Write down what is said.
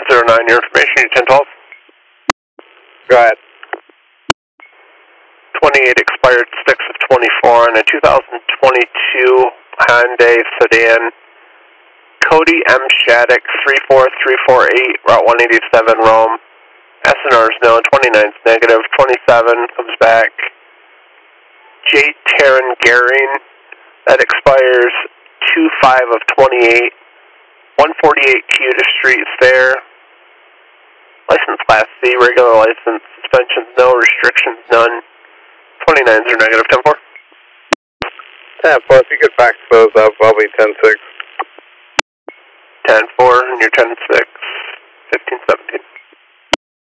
1009, your information, you 1012. Go ahead. 28 expired 6 of 24 on a 2022 Hyundai sedan. Cody M. Shattuck, 34348, Route 187, Rome. SNR is no, 29's negative, 27 comes back. J. Taryn Gehring, that expires 25 of 28. 148 Cuda Street is there. License Class C, regular license, suspensions no, restrictions none. 29s are negative, 10-4. 10-4, if you could fax those up, I'll be 10-6. 10-4, and you're 10-6, 15-17.